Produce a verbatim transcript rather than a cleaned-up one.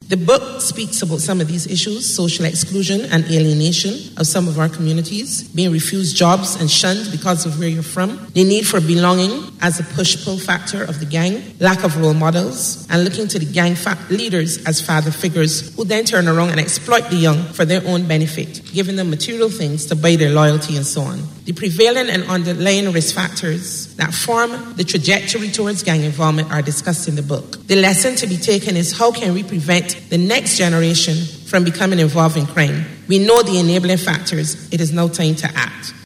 The book speaks about some of these issues: social exclusion and alienation of some of our communities, being refused jobs and shunned because of where you're from, the need for belonging as a push-pull factor of the gang, lack of role models, and looking to the gang fa- leaders as father figures who then turn around and exploit the young for their own benefit, giving them material things to buy their loyalty and so on. The prevailing and underlying risk factors that form the trajectory towards gang involvement are discussed in the book. The lesson to be taken is, how can we prevent the next generation from becoming involved in crime? We know the enabling factors. It is now time to act.